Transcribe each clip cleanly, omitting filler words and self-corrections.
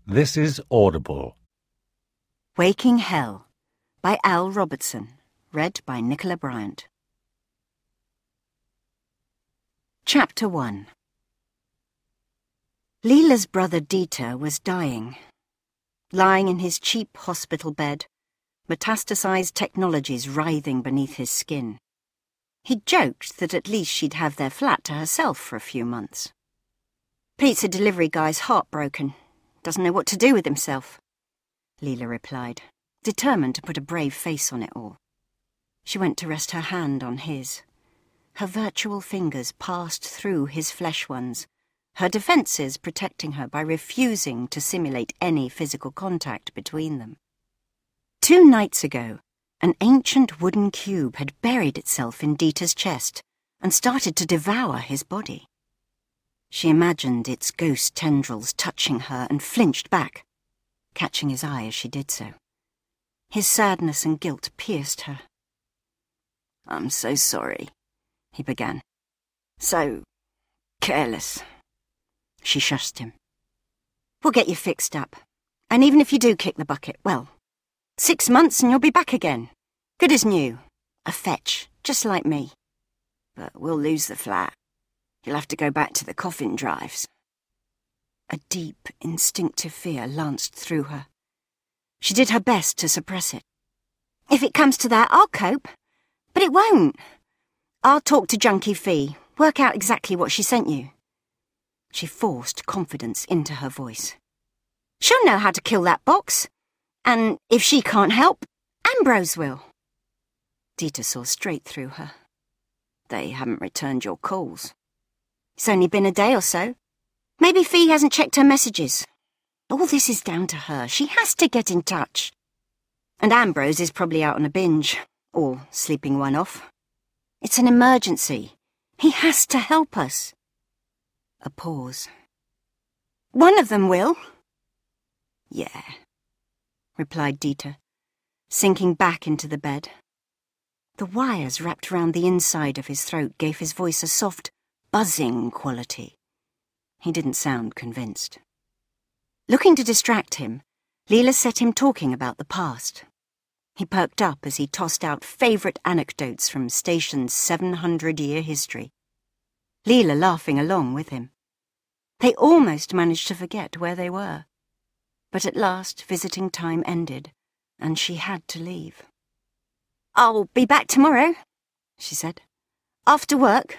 This is Audible. Waking Hell by Al Robertson. Read by Nicola Bryant. Chapter 1. Leela's brother Dieter was dying. Lying in his cheap hospital bed, metastasized technologies writhing beneath his skin. He joked that at least she'd have their flat to herself for a few months. Pizza delivery guy's heartbroken. Doesn't know what to do with himself, Leela replied, determined to put a brave face on it all. She went to rest her hand on his. Her virtual fingers passed through his flesh ones, her defenses protecting her by refusing to simulate any physical contact between them. 2 nights ago, an ancient wooden cube had buried itself in Dieter's chest and started to devour his body. She imagined its ghost tendrils touching her and flinched back, catching his eye as she did so. His sadness and guilt pierced her. "I'm so sorry," he began. "So careless." She shushed him. "We'll get you fixed up. And even if you do kick the bucket, well, 6 months and you'll be back again. Good as new. A fetch, just like me. But we'll lose the flat. You'll have to go back to the coffin drives." A deep, instinctive fear lanced through her. She did her best to suppress it. "If it comes to that, I'll cope. But it won't. I'll talk to Junkie Fee, work out exactly what she sent you." She forced confidence into her voice. "She'll know how to kill that box. And if she can't help, Ambrose will." Dieter saw straight through her. "They haven't returned your calls." "It's only been a day or so. Maybe Fee hasn't checked her messages. All this is down to her. She has to get in touch. And Ambrose is probably out on a binge, or sleeping one off. It's an emergency. He has to help us." A pause. "One of them will." "Yeah," replied Dieter, sinking back into the bed. The wires wrapped round the inside of his throat gave his voice a soft, buzzing quality. He didn't sound convinced. Looking to distract him, Leela set him talking about the past. He perked up as he tossed out favourite anecdotes from Station's 700-year history, Leela laughing along with him. They almost managed to forget where they were. But at last visiting time ended, and she had to leave. "I'll be back tomorrow," she said. "After work."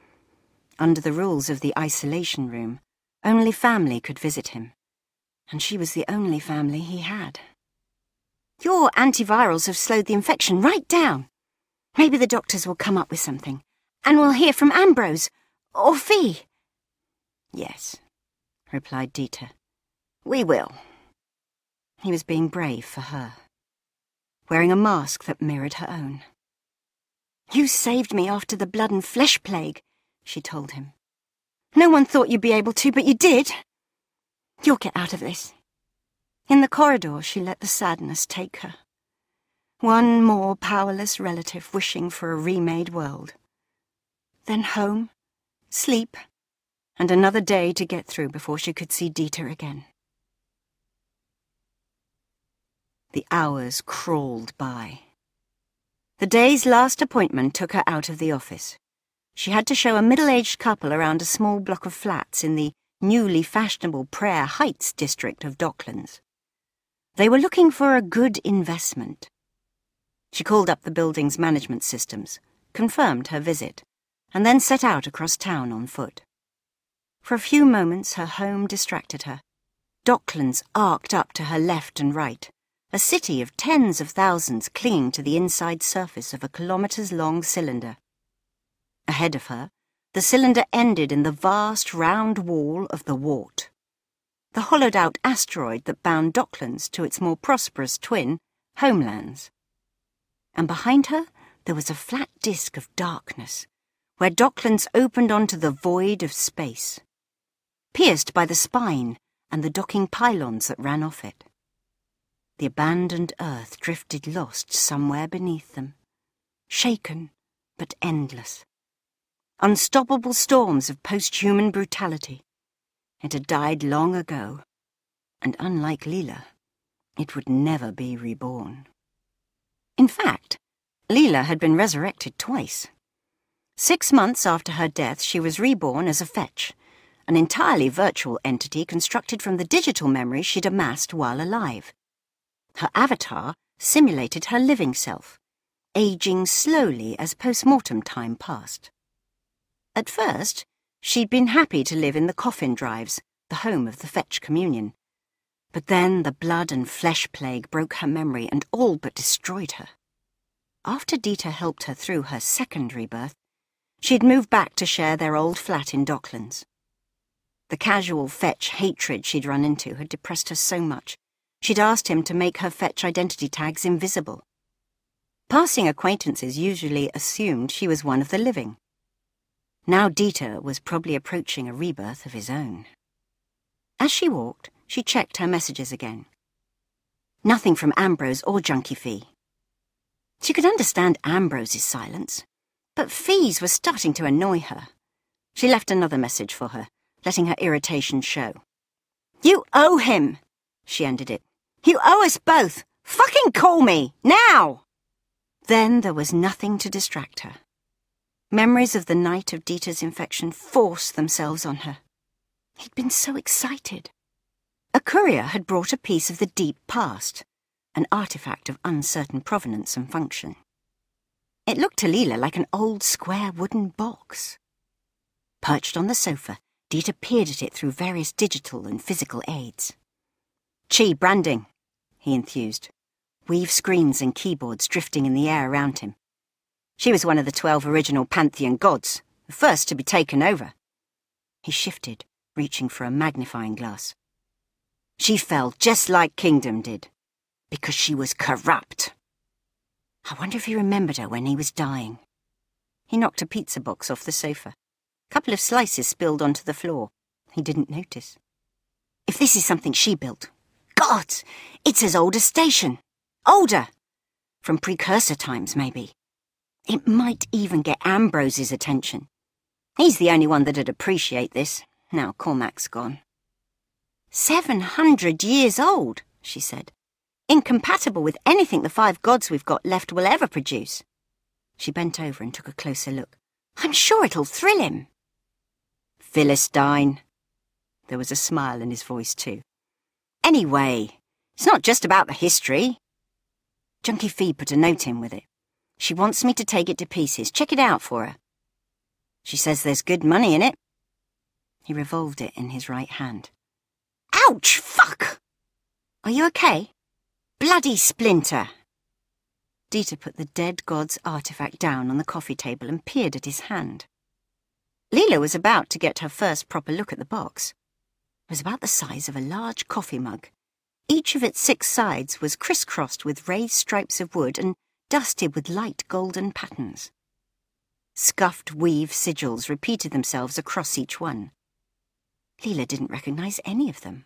Under the rules of the isolation room, only family could visit him, and she was the only family he had. "Your antivirals have slowed the infection right down. Maybe the doctors will come up with something, and we'll hear from Ambrose, or Fee." "Yes," replied Dieter. "We will." He was being brave for her, wearing a mask that mirrored her own. "You saved me after the blood and flesh plague," she told him. "No one thought you'd be able to, but you did. You'll get out of this." In the corridor, she let the sadness take her. One more powerless relative wishing for a remade world. Then home, sleep, and another day to get through before she could see Dieter again. The hours crawled by. The day's last appointment took her out of the office. She had to show a middle-aged couple around a small block of flats in the newly fashionable Prayer Heights district of Docklands. They were looking for a good investment. She called up the building's management systems, confirmed her visit, and then set out across town on foot. For a few moments her home distracted her. Docklands arced up to her left and right, a city of tens of thousands clinging to the inside surface of a kilometres-long cylinder. Ahead of her, the cylinder ended in the vast round wall of the Wart, the hollowed-out asteroid that bound Docklands to its more prosperous twin, Homelands. And behind her there was a flat disk of darkness, where Docklands opened onto the void of space, pierced by the spine and the docking pylons that ran off it. The abandoned Earth drifted lost somewhere beneath them, shaken but endless. Unstoppable storms of post-human brutality. It had died long ago, and unlike Leela, it would never be reborn. In fact, Leela had been resurrected twice. 6 months after her death, she was reborn as a fetch, an entirely virtual entity constructed from the digital memory she'd amassed while alive. Her avatar simulated her living self, aging slowly as post-mortem time passed. At first, she'd been happy to live in the coffin drives, the home of the Fetch Communion. But then the blood and flesh plague broke her memory and all but destroyed her. After Dieter helped her through her second rebirth, she'd moved back to share their old flat in Docklands. The casual Fetch hatred she'd run into had depressed her so much, she'd asked him to make her Fetch identity tags invisible. Passing acquaintances usually assumed she was one of the living. Now Dieter was probably approaching a rebirth of his own. As she walked, she checked her messages again. Nothing from Ambrose or Junkie Fee. She could understand Ambrose's silence, but Fee's was starting to annoy her. She left another message for her, letting her irritation show. "You owe him," she ended it. "You owe us both. Fucking call me, now!" Then there was nothing to distract her. Memories of the night of Dieter's infection forced themselves on her. He'd been so excited. A courier had brought a piece of the deep past, an artifact of uncertain provenance and function. It looked to Leela like an old square wooden box. Perched on the sofa, Dieter peered at it through various digital and physical aids. "Chi branding," he enthused. Weave screens and keyboards drifting in the air around him. She was one of the 12 original Pantheon gods, the first to be taken over. He shifted, reaching for a magnifying glass. She fell just like Kingdom did, because she was corrupt. I wonder if he remembered her when he was dying. He knocked a pizza box off the sofa. A couple of slices spilled onto the floor. He didn't notice. If this is something she built, God, it's as old as Station. Older. From precursor times, maybe. It might even get Ambrose's attention. He's the only one that'd appreciate this, now Cormac's gone. 700 years old, she said. Incompatible with anything the 5 gods we've got left will ever produce. She bent over and took a closer look. I'm sure it'll thrill him. Philistine. There was a smile in his voice too. Anyway, it's not just about the history. Junkie Fee put a note in with it. She wants me to take it to pieces. Check it out for her. She says there's good money in it. He revolved it in his right hand. Ouch! Fuck! Are you okay? Bloody splinter! Dieter put the dead god's artifact down on the coffee table and peered at his hand. Leela was about to get her first proper look at the box. It was about the size of a large coffee mug. Each of its 6 sides was crisscrossed with raised stripes of wood and dusted with light golden patterns. Scuffed weave sigils repeated themselves across each one. Leela didn't recognize any of them.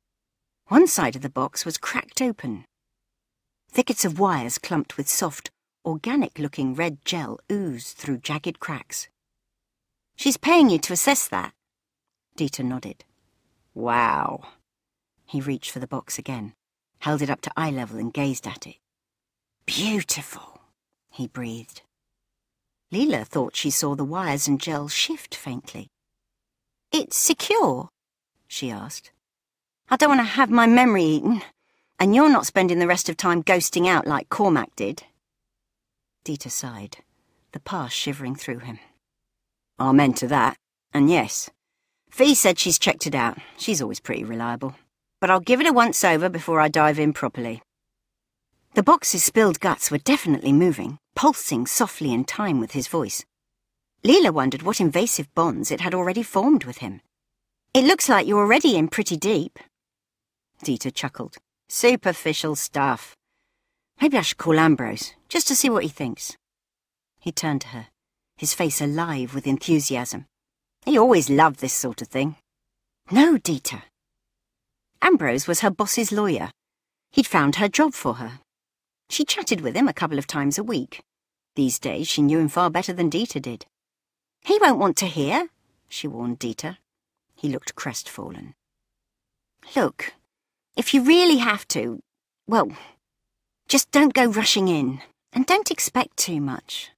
One side of the box was cracked open. Thickets of wires clumped with soft, organic-looking red gel oozed through jagged cracks. She's paying you to assess that. Dieter nodded. Wow. He reached for the box again, held it up to eye level and gazed at it. Beautiful, he breathed. Leela thought she saw the wires and gel shift faintly. It's secure? She asked. I don't want to have my memory eaten, and you're not spending the rest of time ghosting out like Cormac did. Dieter sighed, the past shivering through him. Amen to that, and yes. Fee said she's checked it out. She's always pretty reliable. But I'll give it a once-over before I dive in properly. The box's spilled guts were definitely moving, pulsing softly in time with his voice. Leela wondered what invasive bonds it had already formed with him. It looks like you're already in pretty deep. Dieter chuckled. Superficial stuff. Maybe I should call Ambrose, just to see what he thinks. He turned to her, his face alive with enthusiasm. He always loved this sort of thing. No, Dieter. Ambrose was her boss's lawyer. He'd found her job for her. She chatted with him a couple of times a week. These days she knew him far better than Dieter did. He won't want to hear, she warned Dieter. He looked crestfallen. Look, If you really have to, well, just don't go rushing in, and don't expect too much.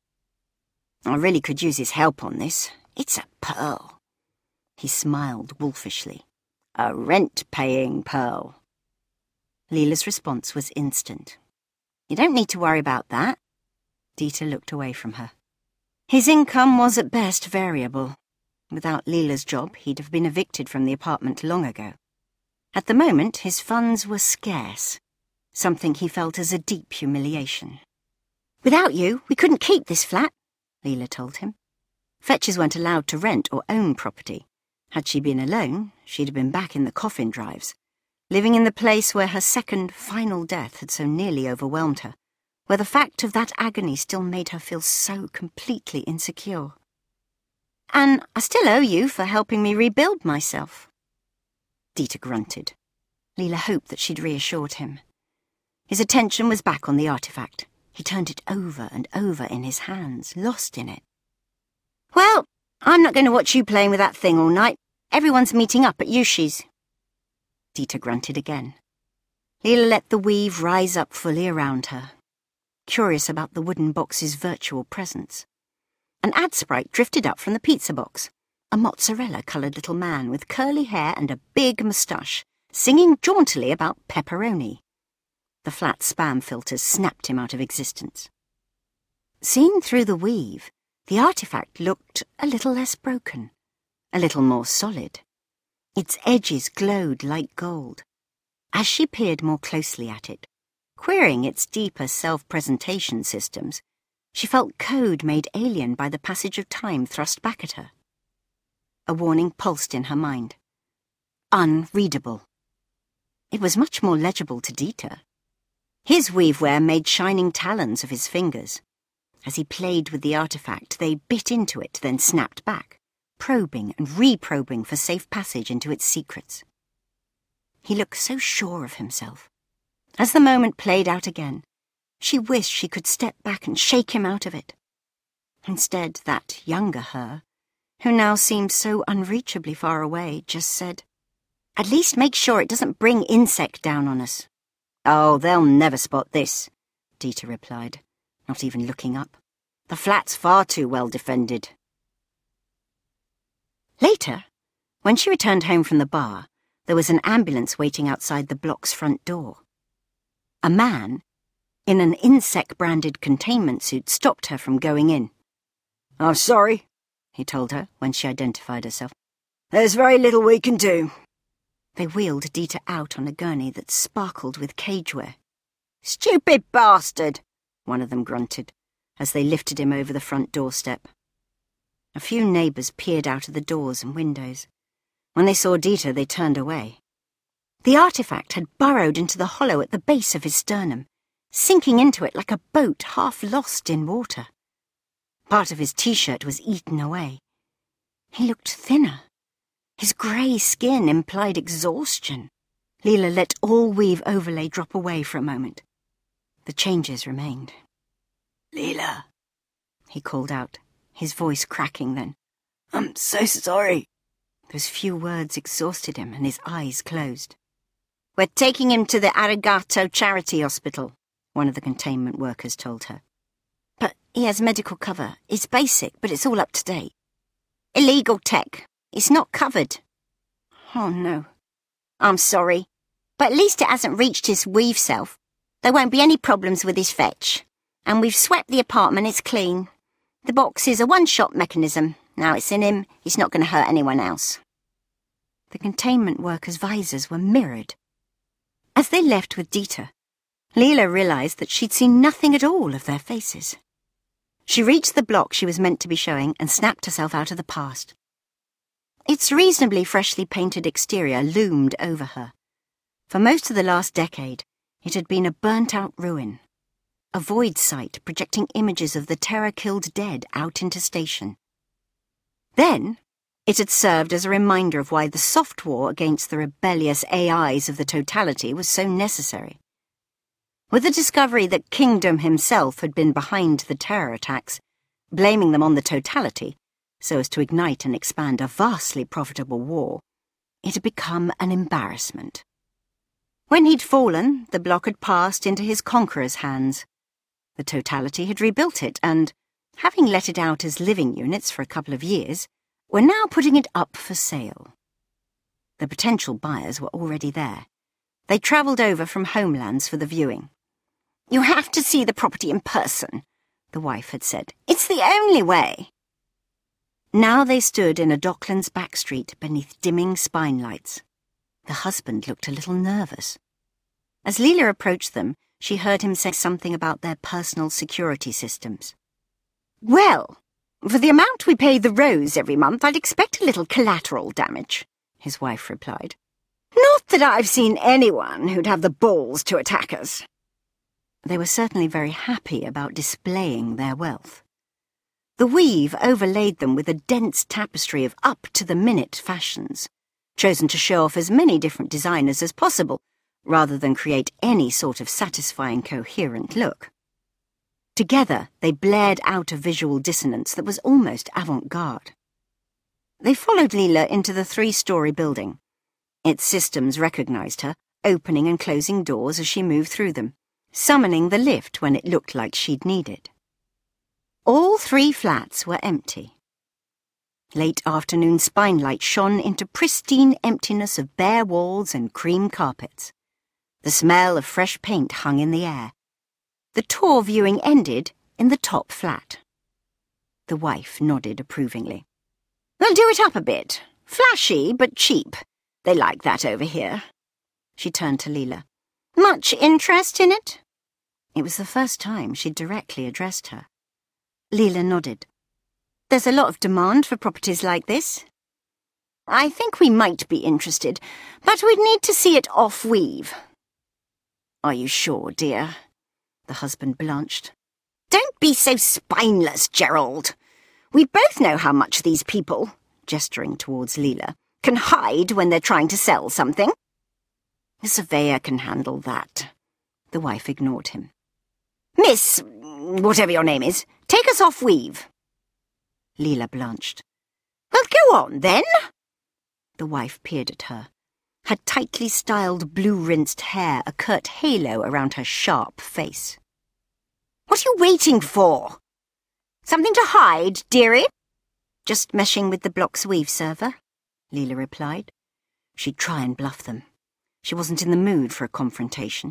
I really could use his help on this. It's a pearl. He smiled wolfishly. A rent-paying pearl. Leela's response was instant. You don't need to worry about that. Dieter looked away from her. His income was at best variable. Without Leela's job, he'd have been evicted from the apartment long ago. At the moment, his funds were scarce, something he felt as a deep humiliation. Without you, we couldn't keep this flat, Leela told him. Fetchers weren't allowed to rent or own property. Had she been alone, she'd have been back in the coffin drives, living in the place where her second, final death had so nearly overwhelmed her, where the fact of that agony still made her feel so completely insecure. And I still owe you for helping me rebuild myself. Dieter grunted. Leela hoped that she'd reassured him. His attention was back on the artifact. He turned it over and over in his hands, lost in it. Well, I'm not going to watch you playing with that thing all night. Everyone's meeting up at Yushi's. Dieter grunted again. Leela let the weave rise up fully around her, curious about the wooden box's virtual presence. An ad sprite drifted up from the pizza box, a mozzarella-coloured little man with curly hair and a big moustache, singing jauntily about pepperoni. The flat spam filters snapped him out of existence. Seen through the weave, the artifact looked a little less broken, a little more solid. Its edges glowed like gold. As she peered more closely at it, querying its deeper self-presentation systems, she felt code made alien by the passage of time thrust back at her. A warning pulsed in her mind. Unreadable. It was much more legible to Dieter. His weaveware made shining talons of his fingers. As he played with the artifact, they bit into it, then snapped back, probing and reprobing for safe passage into its secrets. He looked so sure of himself. As the moment played out again, she wished she could step back and shake him out of it. Instead, that younger her, who now seemed so unreachably far away, just said, "At least make sure it doesn't bring insect down on us." "Oh, they'll never spot this," Dieter replied, not even looking up. "The flat's far too well defended." Later, when she returned home from the bar, there was an ambulance waiting outside the block's front door. A man, in an insect-branded containment suit, stopped her from going in. "I'm sorry," he told her when she identified herself. "There's very little we can do." They wheeled Dieter out on a gurney that sparkled with cageware. "Stupid bastard," one of them grunted, as they lifted him over the front doorstep. A few neighbours peered out of the doors and windows. When they saw Dieter, they turned away. The artifact had burrowed into the hollow at the base of his sternum, sinking into it like a boat half lost in water. Part of his t-shirt was eaten away. He looked thinner. His grey skin implied exhaustion. Leela let all weave overlay drop away for a moment. The changes remained. "Leela," he called out, his voice cracking then. "I'm so sorry." Those few words exhausted him and his eyes closed. "We're taking him to the Arigato Charity Hospital," one of the containment workers told her. "But he has medical cover. It's basic, but it's all up to date." "Illegal tech. It's not covered." "Oh, no." "I'm sorry, but at least it hasn't reached his weave self. There won't be any problems with his fetch. And we've swept the apartment, it's clean. The box is a one-shot mechanism. Now it's in him, he's not going to hurt anyone else." The containment workers' visors were mirrored. As they left with Dieter, Leela realised that she'd seen nothing at all of their faces. She reached the block she was meant to be showing and snapped herself out of the past. Its reasonably freshly painted exterior loomed over her. For most of the last decade, it had been a burnt-out ruin, a void site projecting images of the terror-killed dead out into station. Then, it had served as a reminder of why the soft war against the rebellious AIs of the Totality was so necessary. With the discovery that Kingdom himself had been behind the terror attacks, blaming them on the Totality, so as to ignite and expand a vastly profitable war, it had become an embarrassment. When he'd fallen, the block had passed into his conqueror's hands. The totality had rebuilt it and, having let it out as living units for a couple of years, were now putting it up for sale. The potential buyers were already there. They travelled over from homelands for the viewing. "You have to see the property in person," the wife had said. "It's the only way." Now they stood in a Docklands back street beneath dimming spine lights. The husband looked a little nervous. As Leela approached them, she heard him say something about their personal security systems. "Well, for the amount we pay the Rose every month, I'd expect a little collateral damage," his wife replied. "Not that I've seen anyone who'd have the balls to attack us." They were certainly very happy about displaying their wealth. The weave overlaid them with a dense tapestry of up-to-the-minute fashions, chosen to show off as many different designers as possible, rather than create any sort of satisfying, coherent look. Together, they blared out a visual dissonance that was almost avant-garde. They followed Leela into the 3-story building. Its systems recognized her, opening and closing doors as she moved through them, summoning the lift when it looked like she'd need it. All 3 flats were empty. Late afternoon spinelight shone into pristine emptiness of bare walls and cream carpets. The smell of fresh paint hung in the air. The tour viewing ended in the top flat. The wife nodded approvingly. "We'll do it up a bit. Flashy, but cheap. They like that over here." She turned to Leela. "Much interest in it?" It was the first time she'd directly addressed her. Leela nodded. "There's a lot of demand for properties like this." "I think we might be interested, but we'd need to see it off-weave." "Are you sure, dear?" The husband blanched. "Don't be so spineless, Gerald. We both know how much these people," gesturing towards Leela, "can hide when they're trying to sell something." "The surveyor can handle that." The wife ignored him. "Miss, whatever your name is, take us off-weave." Leela blanched. "Well, go on, then." The wife peered at her. Her tightly styled blue-rinsed hair a curt halo around her sharp face. "What are you waiting for? Something to hide, dearie?" "Just meshing with the block's weave server," Leela replied. She'd try and bluff them. She wasn't in the mood for a confrontation.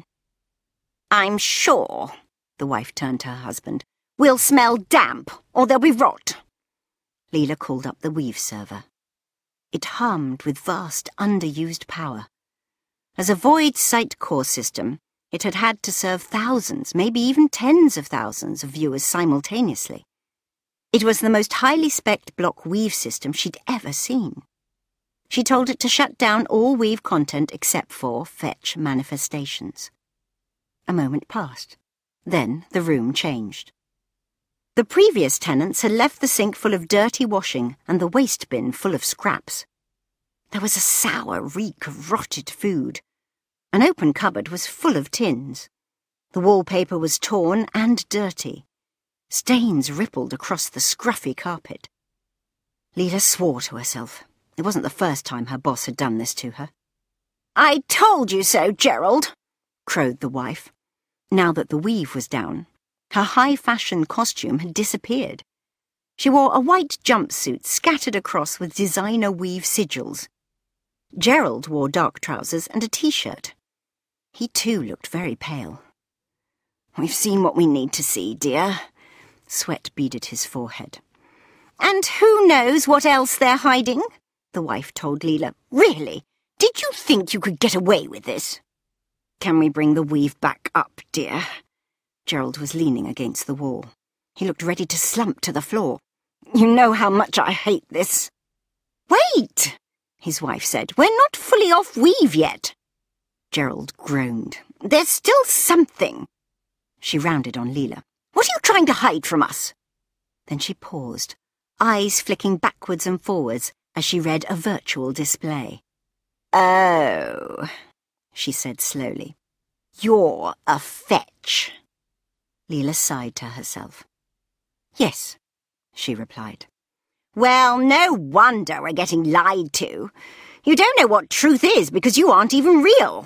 "I'm sure," the wife turned to her husband, "we'll smell damp, or there'll be rot." Leela called up the weave server. It hummed with vast, underused power. As a void site core system, it had had to serve thousands, maybe even tens of thousands of viewers simultaneously. It was the most highly spec'd block weave system she'd ever seen. She told it to shut down all weave content except for fetch manifestations. A moment passed. Then the room changed. The previous tenants had left the sink full of dirty washing and the waste bin full of scraps. There was a sour reek of rotted food. An open cupboard was full of tins. The wallpaper was torn and dirty. Stains rippled across the scruffy carpet. Leela swore to herself. It wasn't the first time her boss had done this to her. "I told you so, Gerald," crowed the wife. Now that the weave was down, her high-fashion costume had disappeared. She wore a white jumpsuit scattered across with designer weave sigils. Gerald wore dark trousers and a t-shirt. He too looked very pale. "We've seen what we need to see, dear." Sweat beaded his forehead. "And who knows what else they're hiding?" the wife told Leela. "Really, did you think you could get away with this?" "Can we bring the weave back up, dear?" Gerald was leaning against the wall. He looked ready to slump to the floor. "You know how much I hate this." "Wait," his wife said. "We're not fully off weave yet." Gerald groaned. "There's still something." She rounded on Leela. "What are you trying to hide from us?" Then she paused, eyes flicking backwards and forwards as she read a virtual display. "Oh," she said slowly. "You're a fetch." Leela sighed to herself. "Yes," she replied. "Well, no wonder we're getting lied to. You don't know what truth is because you aren't even real."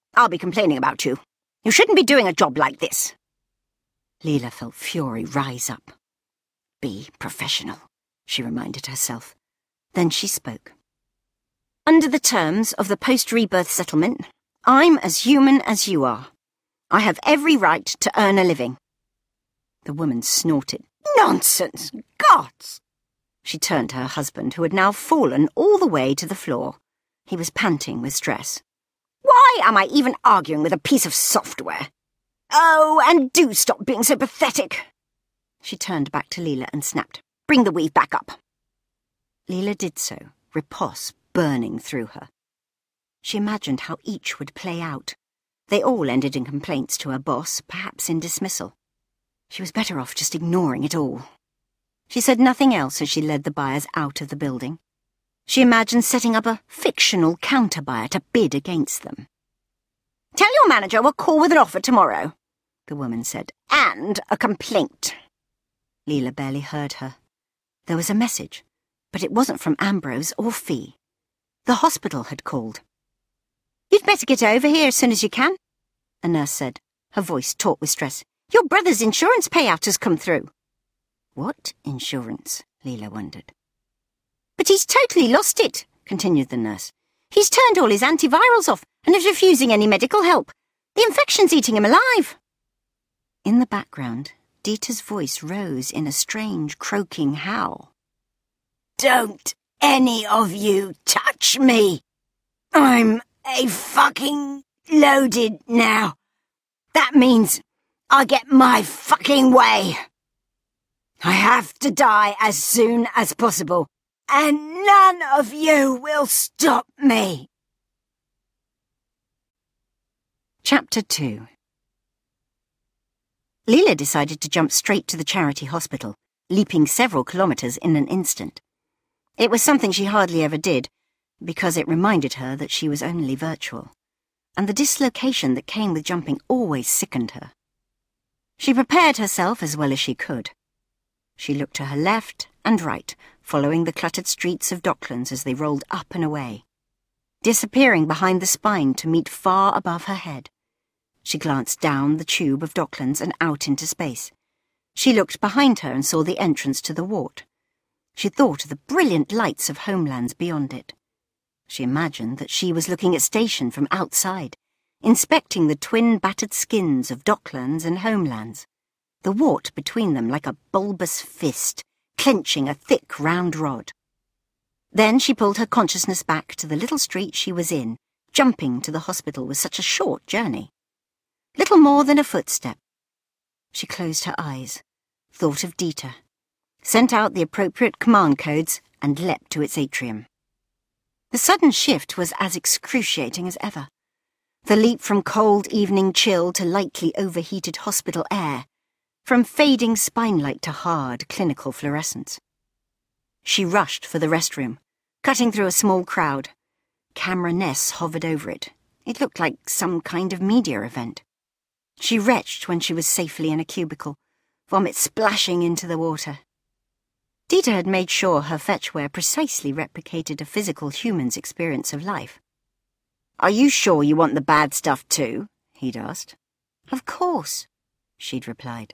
I'll be complaining about you. You shouldn't be doing a job like this. Leela felt fury rise up. Be professional, she reminded herself. Then she spoke. Under the terms of the post-rebirth settlement, I'm as human as you are. I have every right to earn a living. The woman snorted. Nonsense! Gods! She turned to her husband, who had now fallen all the way to the floor. He was panting with stress. Why am I even arguing with a piece of software? Oh, and do stop being so pathetic. She turned back to Leela and snapped, Bring the weave back up. Leela did so, riposte burning through her. She imagined how each would play out. They all ended in complaints to her boss, perhaps in dismissal. She was better off just ignoring it all. She said nothing else as she led the buyers out of the building. She imagined setting up a fictional counter-buyer to bid against them. Tell your manager we'll call with an offer tomorrow, the woman said, and a complaint. Leela barely heard her. There was a message, but it wasn't from Ambrose or Fee. The hospital had called. You'd better get over here as soon as you can, a nurse said, her voice taut with stress. Your brother's insurance payout has come through. What insurance? Leela wondered. But he's totally lost it, continued the nurse. He's turned all his antivirals off and is refusing any medical help. The infection's eating him alive. In the background, Dieter's voice rose in a strange, croaking howl. Don't any of you touch me. I'm a fucking loaded now. That means I get my fucking way. I have to die as soon as possible, and none of you will stop me. Chapter 2. Leela decided to jump straight to the charity hospital, leaping several kilometres in an instant. It was something she hardly ever did, because it reminded her that she was only virtual, and the dislocation that came with jumping always sickened her. She prepared herself as well as she could. She looked to her left and right, following the cluttered streets of Docklands as they rolled up and away, disappearing behind the spine to meet far above her head. She glanced down the tube of Docklands and out into space. She looked behind her and saw the entrance to the wart. She thought of the brilliant lights of homelands beyond it. She imagined that she was looking at station from outside, inspecting the twin battered skins of Docklands and homelands, the wart between them like a bulbous fist, clenching a thick round rod. Then she pulled her consciousness back to the little street she was in. Jumping to the hospital was such a short journey. Little more than a footstep. She closed her eyes, thought of Dieter, sent out the appropriate command codes, and leapt to its atrium. The sudden shift was as excruciating as ever. The leap from cold evening chill to lightly overheated hospital air, from fading spine-light to hard clinical fluorescence. She rushed for the restroom, cutting through a small crowd. Camera nests hovered over it. It looked like some kind of media event. She retched when she was safely in a cubicle, vomit splashing into the water. Dieter had made sure her fetchware precisely replicated a physical human's experience of life. "Are you sure you want the bad stuff too?" he'd asked. "Of course," she'd replied.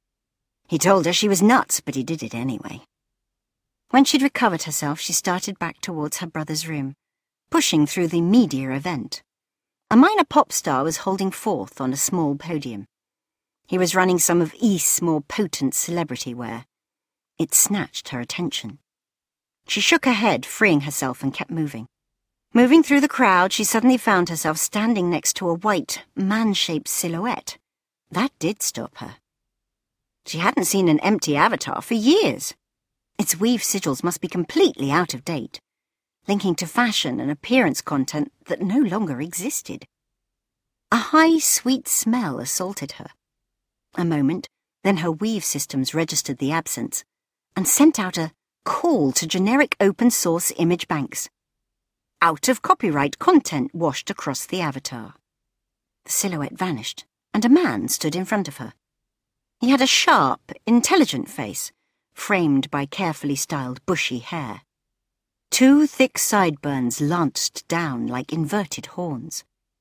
He told her she was nuts, but he did it anyway. When she'd recovered herself, she started back towards her brother's room, pushing through the media event. A minor pop star was holding forth on a small podium. He was running some of East's more potent celebrity wear. It snatched her attention. She shook her head, freeing herself, and kept moving. Moving through the crowd, she suddenly found herself standing next to a white, man-shaped silhouette. That did stop her. She hadn't seen an empty avatar for years. Its weave sigils must be completely out of date, linking to fashion and appearance content that no longer existed. A high, sweet smell assaulted her. A moment, then her weave systems registered the absence and sent out a call to generic open-source image banks. Out-of-copyright content washed across the avatar. The silhouette vanished, and a man stood in front of her. He had a sharp, intelligent face, framed by carefully styled bushy hair. Two thick sideburns lanced down like inverted horns.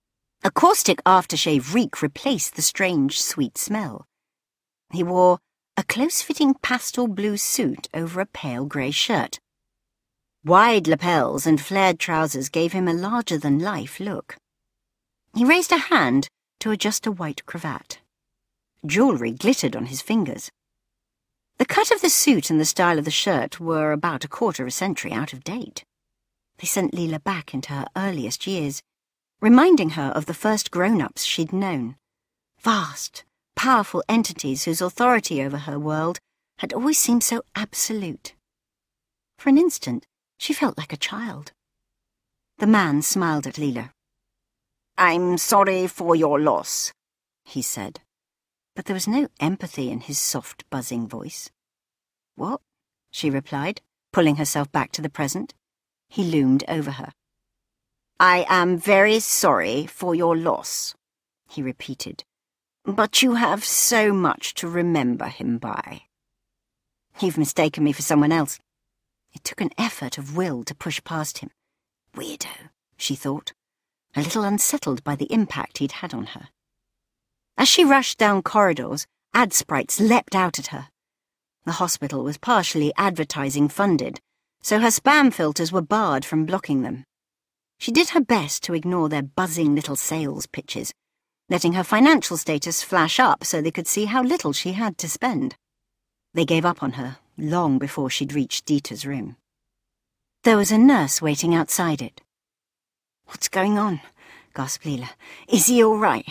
A caustic aftershave reek replaced the strange, sweet smell. He wore a close-fitting pastel blue suit over a pale grey shirt. Wide lapels and flared trousers gave him a larger-than-life look. He raised a hand to adjust a white cravat. Jewellery glittered on his fingers. The cut of the suit and the style of the shirt were about a quarter of a century out of date. They sent Leela back into her earliest years, reminding her of the first grown-ups she'd known. Vast, powerful entities whose authority over her world had always seemed so absolute. For an instant, she felt like a child. The man smiled at Leela. "I'm sorry for your loss," he said, but there was no empathy in his soft, buzzing voice. "What?" she replied, pulling herself back to the present. He loomed over her. "I am very sorry for your loss," he repeated, "but you have so much to remember him by." "You've mistaken me for someone else." It took an effort of will to push past him. Weirdo, she thought, a little unsettled by the impact he'd had on her. As she rushed down corridors, ad sprites leapt out at her. The hospital was partially advertising-funded, so her spam filters were barred from blocking them. She did her best to ignore their buzzing little sales pitches, letting her financial status flash up so they could see how little she had to spend. They gave up on her long before she'd reached Dieter's room. There was a nurse waiting outside it. "What's going on?" gasped Leela. "Is he all right?"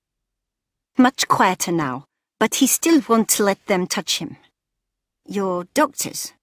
"Much quieter now, but he still won't let them touch him." "Your doctors?"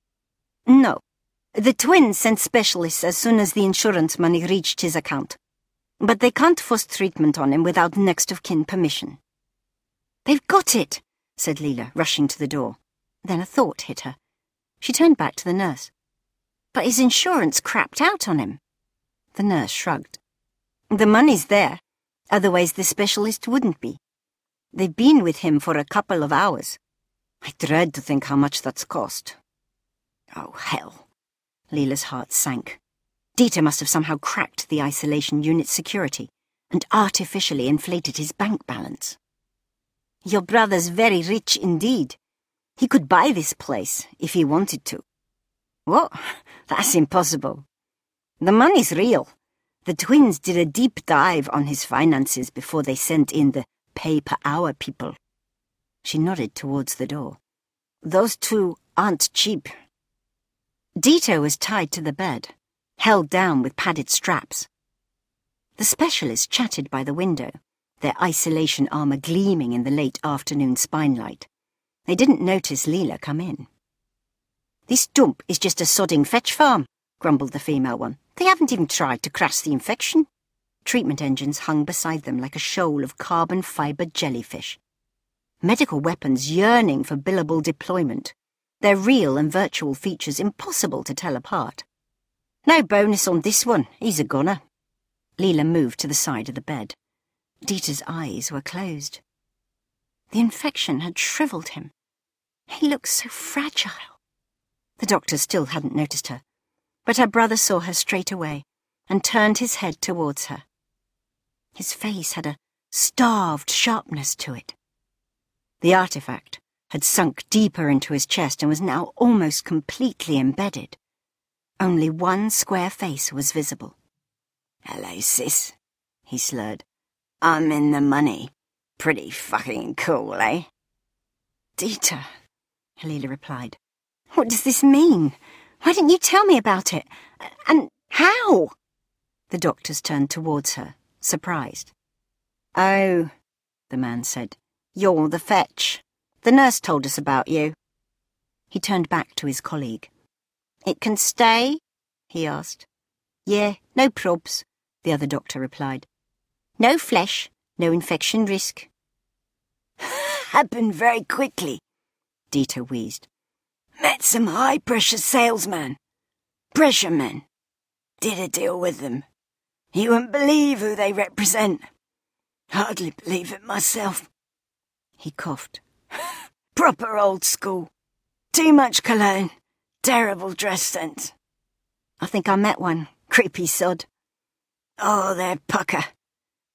"No. The twins sent specialists as soon as the insurance money reached his account. But they can't force treatment on him without next of kin permission." "They've got it," said Leela, rushing to the door. Then a thought hit her. She turned back to the nurse. "But his insurance crapped out on him." The nurse shrugged. "The money's there, otherwise the specialist wouldn't be. They've been with him for a couple of hours. I dread to think how much that's cost." "Oh, hell." Leela's heart sank. Dieter must have somehow cracked the isolation unit's security and artificially inflated his bank balance. "Your brother's very rich indeed. He could buy this place if he wanted to." "What? That's impossible." "The money's real. The twins did a deep dive on his finances before they sent in the pay-per-hour people." She nodded towards the door. "Those two aren't cheap." Dieter was tied to the bed, held down with padded straps. The specialists chatted by the window, their isolation armour gleaming in the late afternoon spinelight. They didn't notice Leela come in. "This dump is just a sodding fetch farm," grumbled the female one. "They haven't even tried to crash the infection." Treatment engines hung beside them like a shoal of carbon fibre jellyfish. Medical weapons yearning for billable deployment, their real and virtual features impossible to tell apart. "No bonus on this one, he's a goner." Leela moved to the side of the bed. Dieter's eyes were closed. The infection had shriveled him. He looked so fragile. The doctor still hadn't noticed her, but her brother saw her straight away and turned his head towards her. His face had a starved sharpness to it. The artifact had sunk deeper into his chest and was now almost completely embedded. Only one square face was visible. "Hello, sis," he slurred. "I'm in the money. Pretty fucking cool, eh?" "Dieter," Leela replied. "What does this mean? Why didn't you tell me about it? And how?" The doctors turned towards her, surprised. "Oh," the man said. "You're the fetch. The nurse told us about you." He turned back to his colleague. "It can stay?" he asked. "Yeah, no probs," the other doctor replied. "No flesh, no infection risk." "Happened very quickly," Dieter wheezed. "Met some high-pressure salesmen. Pressure men. Did a deal with them. You wouldn't believe who they represent. Hardly believe it myself." He coughed. "Proper old school. Too much cologne. Terrible dress sense." "I think I met one. Creepy sod." "Oh, they're pucker.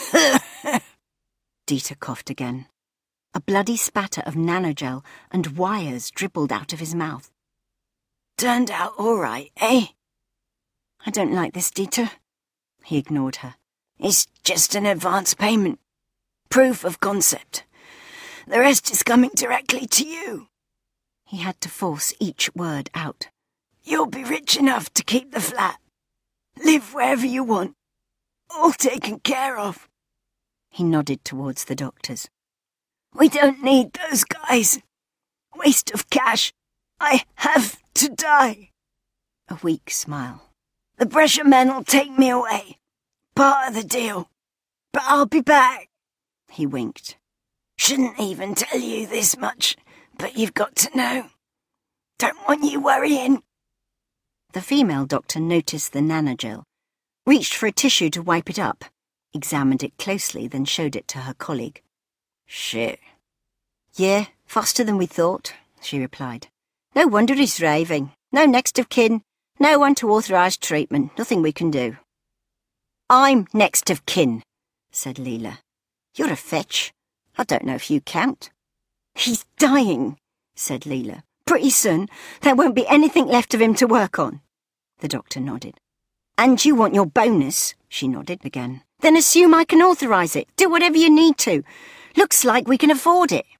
Dieter coughed again. A bloody spatter of nanogel and wires dribbled out of his mouth. Turned out all right, eh? I don't like this, Dieter. He ignored her. It's just an advance payment. Proof of concept. The rest is coming directly to you. He had to force each word out. You'll be rich enough to keep the flat. Live wherever you want. All taken care of. He nodded towards the doctors. We don't need those guys. Waste of cash. I have to die. A weak smile. The pressure men'll take me away. Part of the deal. But I'll be back. He winked. Shouldn't even tell you this much, but you've got to know. Don't want you worrying. The female doctor noticed the nanogel, reached for a tissue to wipe it up, examined it closely, then showed it to her colleague. Shit. Yeah, faster than we thought, she replied. No wonder he's raving. No next of kin. No one to authorise treatment. Nothing we can do. I'm next of kin, said Leela. You're a fetch. I don't know if you count. He's dying, said Leela. Pretty soon, there won't be anything left of him to work on. The doctor nodded. And you want your bonus, she nodded again. Then assume I can authorise it. Do whatever you need to. Looks like we can afford it.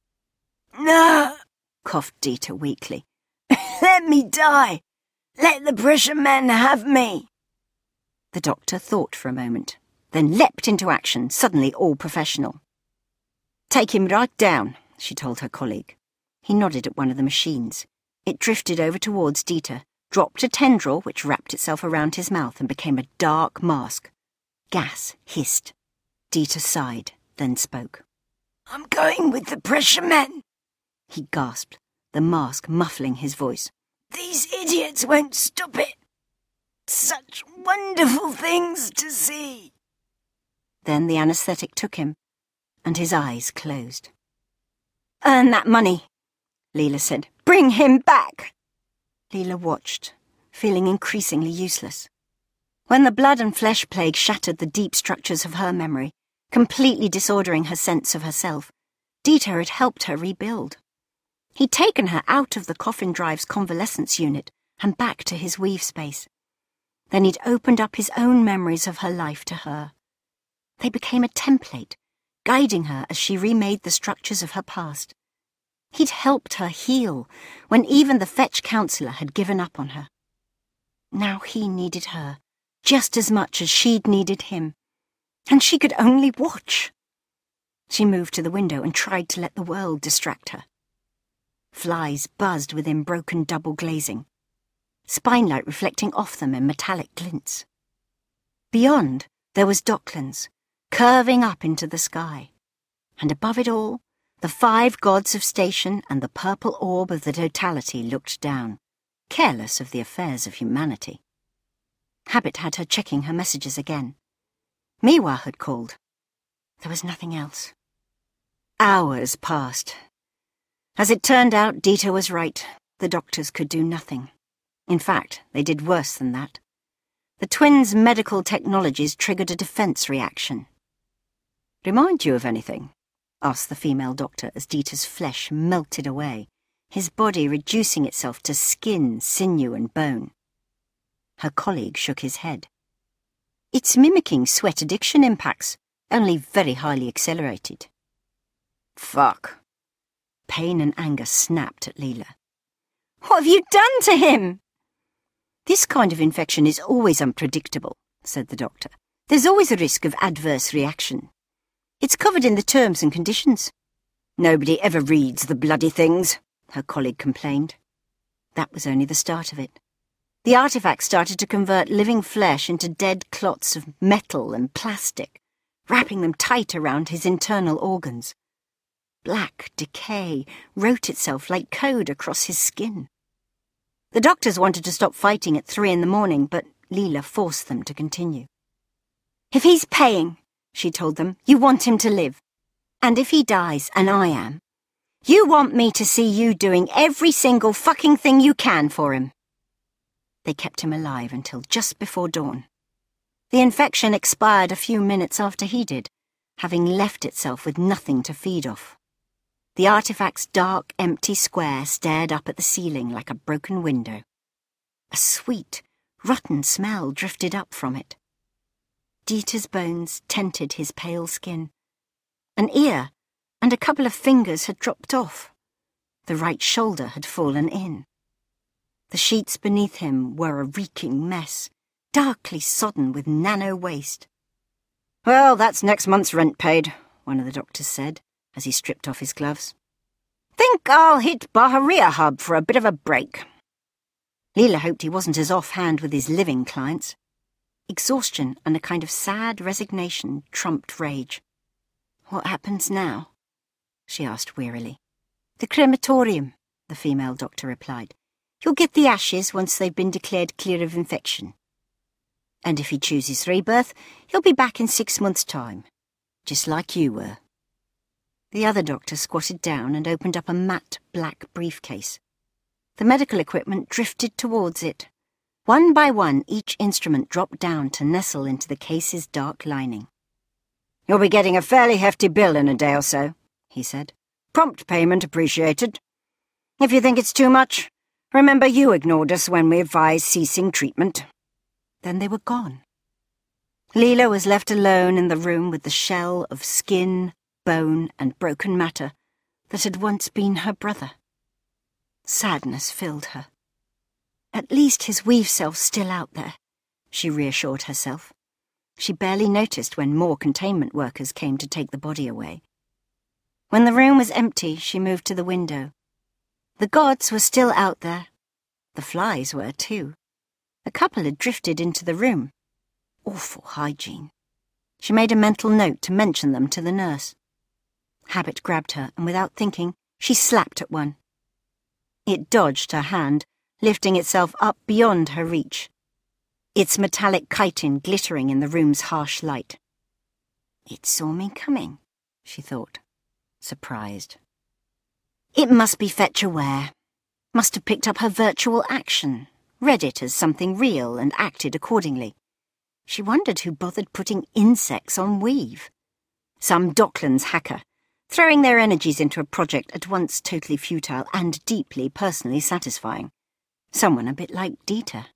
No, coughed Dieter weakly. Let me die. Let the pressure men have me. The doctor thought for a moment, then leapt into action, suddenly all professional. Take him right down, she told her colleague. He nodded at one of the machines. It drifted over towards Dieter, dropped a tendril which wrapped itself around his mouth and became a dark mask. Gas hissed. Dieter sighed, then spoke. I'm going with the pressure men, he gasped, the mask muffling his voice. These idiots won't stop it. Such wonderful things to see. Then the anaesthetic took him, and his eyes closed. Earn that money, Leela said. Bring him back. Leela watched, feeling increasingly useless. When the blood and flesh plague shattered the deep structures of her memory, completely disordering her sense of herself, Dieter had helped her rebuild. He'd taken her out of the coffin drive's convalescence unit and back to his weave space. Then he'd opened up his own memories of her life to her. They became a template, guiding her as she remade the structures of her past. He'd helped her heal when even the fetch counsellor had given up on her. Now he needed her, just as much as she'd needed him. And she could only watch. She moved to the window and tried to let the world distract her. Flies buzzed within broken double glazing, spinelight reflecting off them in metallic glints. Beyond, there was Docklands, curving up into the sky. And above it all, the 5 gods of station and the purple orb of the totality looked down, careless of the affairs of humanity. Habit had her checking her messages again. Miwa had called. There was nothing else. Hours passed. As it turned out, Dieter was right. The doctors could do nothing. In fact, they did worse than that. The twins' medical technologies triggered a defense reaction. Remind you of anything? Asked the female doctor as Dieter's flesh melted away, his body reducing itself to skin, sinew and bone. Her colleague shook his head. It's mimicking sweat addiction impacts, only very highly accelerated. Fuck. Pain and anger snapped at Leela. What have you done to him? This kind of infection is always unpredictable, said the doctor. There's always a risk of adverse reaction. It's covered in the terms and conditions. Nobody ever reads the bloody things, her colleague complained. That was only the start of it. The artifact started to convert living flesh into dead clots of metal and plastic, wrapping them tight around his internal organs. Black decay wrote itself like code across his skin. The doctors wanted to stop fighting at 3 a.m, but Leela forced them to continue. If he's paying, she told them, you want him to live. And if he dies, and I am, you want me to see you doing every single fucking thing you can for him. They kept him alive until just before dawn. The infection expired a few minutes after he did, having left itself with nothing to feed off. The artifact's dark, empty square stared up at the ceiling like a broken window. A sweet, rotten smell drifted up from it. Dieter's bones tented his pale skin. An ear and a couple of fingers had dropped off. The right shoulder had fallen in. The sheets beneath him were a reeking mess, darkly sodden with nano-waste. "Well, that's next month's rent paid," one of the doctors said, as he stripped off his gloves. "Think I'll hit Bahariya Hub for a bit of a break." Leela hoped he wasn't as offhand with his living clients. Exhaustion and a kind of sad resignation trumped rage. "What happens now?" she asked wearily. "The crematorium," the female doctor replied. "You'll get the ashes once they've been declared clear of infection. And if he chooses rebirth, he'll be back in 6 months' time, just like you were." The other doctor squatted down and opened up a matte black briefcase. The medical equipment drifted towards it. One by one, each instrument dropped down to nestle into the case's dark lining. "You'll be getting a fairly hefty bill in a day or so," he said. "Prompt payment appreciated. If you think it's too much, remember you ignored us when we advised ceasing treatment." Then they were gone. Leela was left alone in the room with the shell of skin, bone, and broken matter that had once been her brother. Sadness filled her. At least his weave self's still out there, she reassured herself. She barely noticed when more containment workers came to take the body away. When the room was empty, she moved to the window. The gods were still out there. The flies were too. A couple had drifted into the room. Awful hygiene. She made a mental note to mention them to the nurse. Habit grabbed her, and without thinking, she slapped at one. It dodged her hand, lifting itself up beyond her reach, its metallic chitin glittering in the room's harsh light. "It saw me coming," she thought, surprised. It must be Fetch-Aware. Must have picked up her virtual action, read it as something real and acted accordingly. She wondered who bothered putting insects on weave. Some Docklands hacker, throwing their energies into a project at once totally futile and deeply personally satisfying. Someone a bit like Dieter.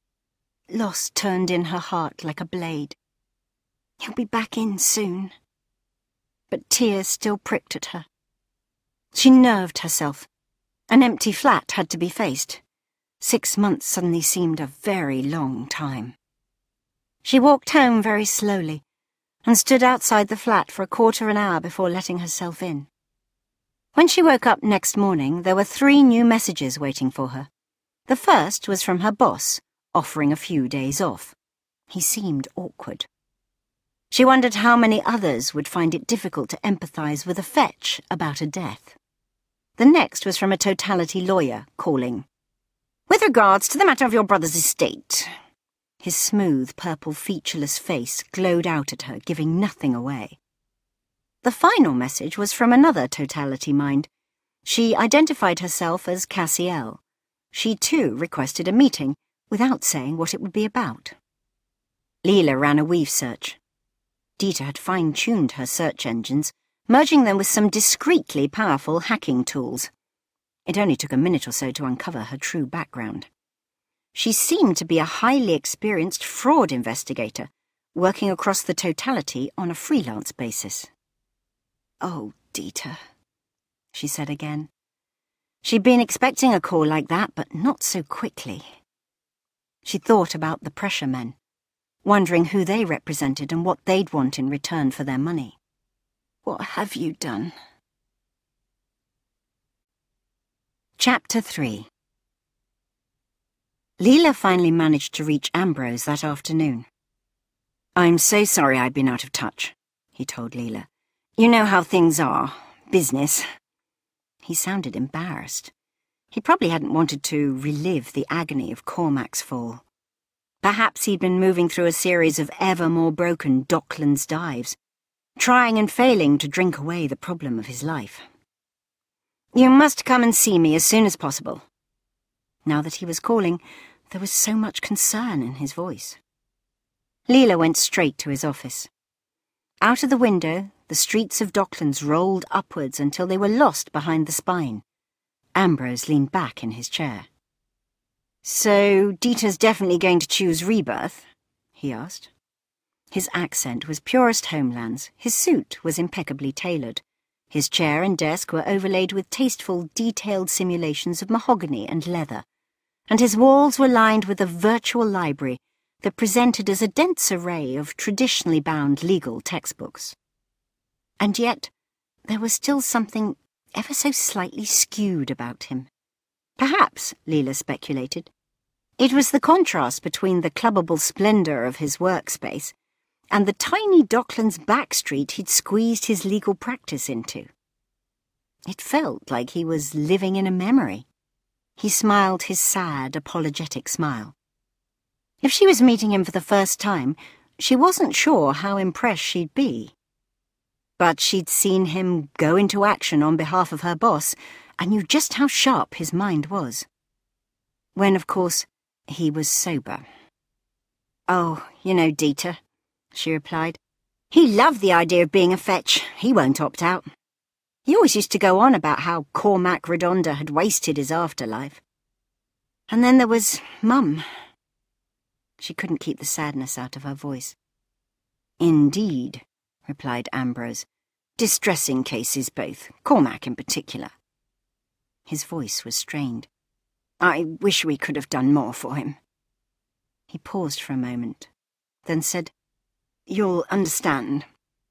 Loss turned in her heart like a blade. He'll be back in soon. But tears still pricked at her. She nerved herself. An empty flat had to be faced. 6 months suddenly seemed a very long time. She walked home very slowly and stood outside the flat for a quarter of an hour before letting herself in. When she woke up next morning, there were 3 new messages waiting for her. The first was from her boss, offering a few days off. He seemed awkward. She wondered how many others would find it difficult to empathize with a fetch about a death. The next was from a totality lawyer, calling, "With regards to the matter of your brother's estate." His smooth, purple, featureless face glowed out at her, giving nothing away. The final message was from another totality mind. She identified herself as Cassiel. She, too, requested a meeting, without saying what it would be about. Leela ran a weave search. Dieter had fine-tuned her search engines, merging them with some discreetly powerful hacking tools. It only took a minute or so to uncover her true background. She seemed to be a highly experienced fraud investigator, working across the totality on a freelance basis. "Oh, Dieter," she said again. She'd been expecting a call like that, but not so quickly. She thought about the pressure men, wondering who they represented and what they'd want in return for their money. "What have you done?" Chapter 3. Leela finally managed to reach Ambrose that afternoon. "I'm so sorry I've been out of touch," he told Leela. "You know how things are. Business." He sounded embarrassed. He probably hadn't wanted to relive the agony of Cormac's fall. Perhaps he'd been moving through a series of ever more broken Docklands dives, trying and failing to drink away the problem of his life. "You must come and see me as soon as possible." Now that he was calling, there was so much concern in his voice. Leela went straight to his office. Out of the window, the streets of Docklands rolled upwards until they were lost behind the spine. Ambrose leaned back in his chair. "So, Dieter's definitely going to choose Rebirth?" he asked. His accent was purest homelands, his suit was impeccably tailored. His chair and desk were overlaid with tasteful, detailed simulations of mahogany and leather, and his walls were lined with a virtual library that presented as a dense array of traditionally bound legal textbooks. And yet, there was still something ever so slightly skewed about him. Perhaps, Leela speculated, it was the contrast between the clubbable splendour of his workspace and the tiny Docklands backstreet he'd squeezed his legal practice into. It felt like he was living in a memory. He smiled his sad, apologetic smile. If she was meeting him for the first time, she wasn't sure how impressed she'd be. But she'd seen him go into action on behalf of her boss and knew just how sharp his mind was. When, of course, he was sober. "Oh, you know Dieter," she replied. "He loved the idea of being a fetch. He won't opt out. He always used to go on about how Cormac Redonda had wasted his afterlife. And then there was Mum." She couldn't keep the sadness out of her voice. "Indeed," replied Ambrose. "Distressing cases both, Cormac in particular." His voice was strained. "I wish we could have done more for him." He paused for a moment, then said, "You'll understand.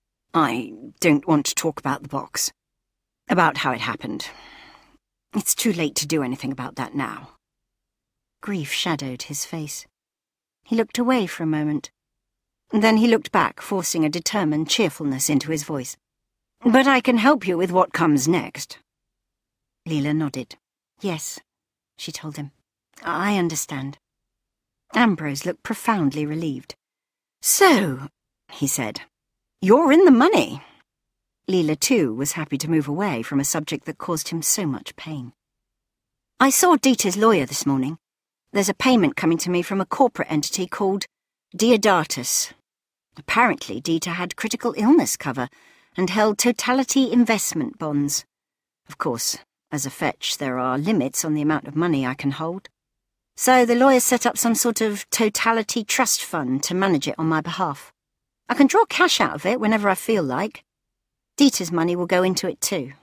I don't want to talk about the box. About how it happened. It's too late to do anything about that now." Grief shadowed his face. He looked away for a moment. Then he looked back, forcing a determined cheerfulness into his voice. "But I can help you with what comes next." Leela nodded. "Yes," she told him. "I understand." Ambrose looked profoundly relieved. "So," he said, "you're in the money." Leela, too, was happy to move away from a subject that caused him so much pain. "I saw Dieter's lawyer this morning. There's a payment coming to me from a corporate entity called Deodatus. Apparently, Dieter had critical illness cover and held totality investment bonds. Of course, as a fetch, there are limits on the amount of money I can hold. So the lawyer set up some sort of totality trust fund to manage it on my behalf. I can draw cash out of it whenever I feel like. Dieter's money will go into it too."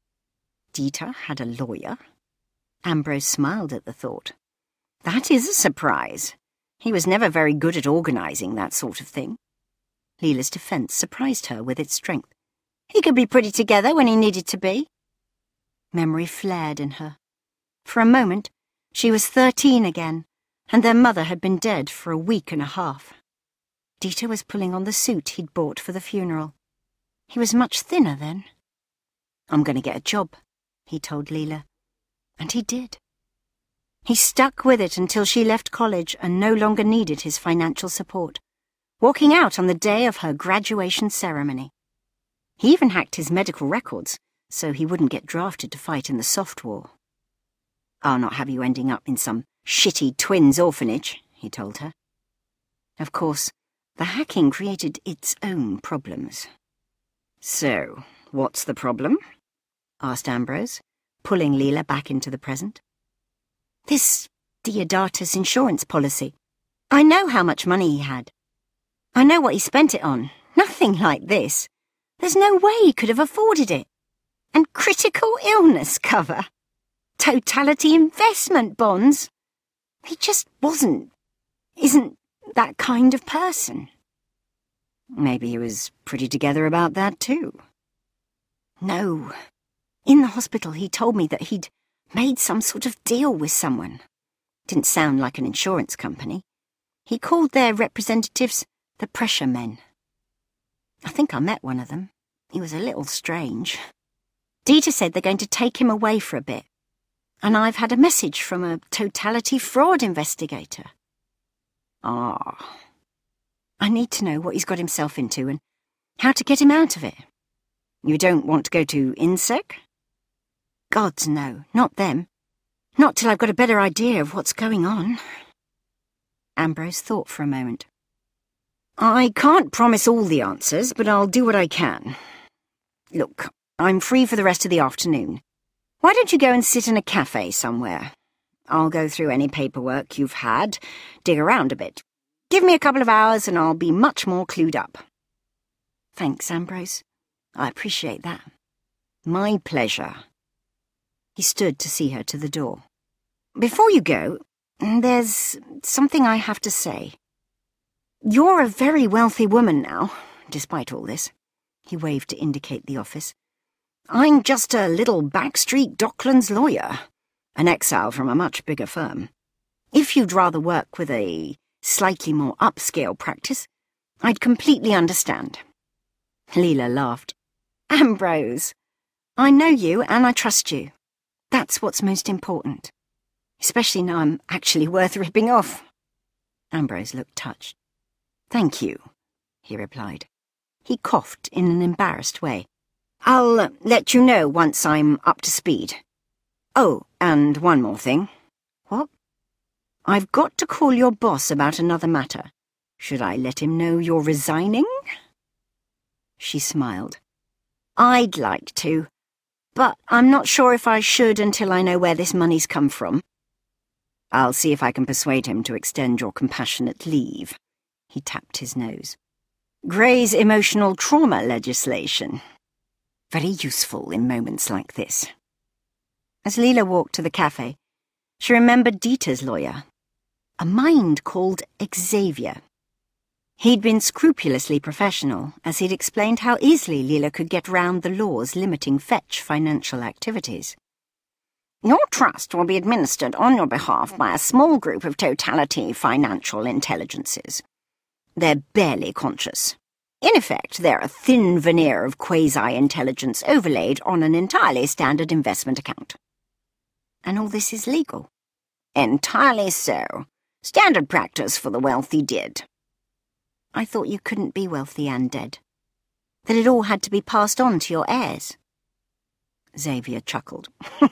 Dieter had a lawyer? Ambrose smiled at the thought. "That is a surprise. He was never very good at organising that sort of thing." Leela's defence surprised her with its strength. "He could be pretty together when he needed to be." Memory flared in her. For a moment, she was 13 again, and their mother had been dead for a week and a half. Dieter was pulling on the suit he'd bought for the funeral. He was much thinner then. "I'm going to get a job," he told Leela. And he did. He stuck with it until she left college and no longer needed his financial support, walking out on the day of her graduation ceremony. He even hacked his medical records so he wouldn't get drafted to fight in the soft war. "I'll not have you ending up in some shitty twins orphanage," he told her. Of course, the hacking created its own problems. "So, what's the problem?" asked Ambrose, pulling Leela back into the present. "This Deodatus insurance policy. I know how much money he had. I know what he spent it on. Nothing like this. There's no way he could have afforded it. And critical illness cover. Totality investment bonds. He just isn't that kind of person." "Maybe he was pretty together about that too." "No. In the hospital he told me that he'd made some sort of deal with someone. Didn't sound like an insurance company. He called their representatives the pressure men. I think I met one of them. He was a little strange. Dieter said they're going to take him away for a bit, and I've had a message from a totality fraud investigator." "Ah. I need to know what he's got himself into and how to get him out of it." "You don't want to go to INSEC?" "Gods, no, not them. Not till I've got a better idea of what's going on." Ambrose thought for a moment. I can't promise all the answers, but I'll do what I can. Look, I'm free for the rest of the afternoon. Why don't you go and sit in a cafe somewhere? I'll go through any paperwork you've had, dig around a bit. Give me a couple of hours and I'll be much more clued up. Thanks, Ambrose. I appreciate that. My pleasure. He stood to see her to the door. Before you go, there's something I have to say. You're a very wealthy woman now, despite all this. He waved to indicate the office. I'm just a little backstreet Docklands lawyer, an exile from a much bigger firm. If you'd rather work with a slightly more upscale practice, I'd completely understand. Leela laughed. Ambrose, I know you and I trust you. That's what's most important. Especially now I'm actually worth ripping off. Ambrose looked touched. Thank you, he replied. He coughed in an embarrassed way. I'll let you know once I'm up to speed. Oh, and one more thing. What? I've got to call your boss about another matter. Should I let him know you're resigning? She smiled. I'd like to, but I'm not sure if I should until I know where this money's come from. I'll see if I can persuade him to extend your compassionate leave. He tapped his nose. Gray's emotional trauma legislation. Very useful in moments like this. As Leela walked to the cafe, she remembered Dieter's lawyer, a mind called Xavier. He'd been scrupulously professional, as he'd explained how easily Leela could get round the laws limiting fetch financial activities. Your trust will be administered on your behalf by a small group of Totality Financial Intelligences. They're barely conscious. In effect, they're a thin veneer of quasi-intelligence overlaid on an entirely standard investment account. And all this is legal? Entirely so. Standard practice for the wealthy dead. I thought you couldn't be wealthy and dead. That it all had to be passed on to your heirs. Xavier chuckled.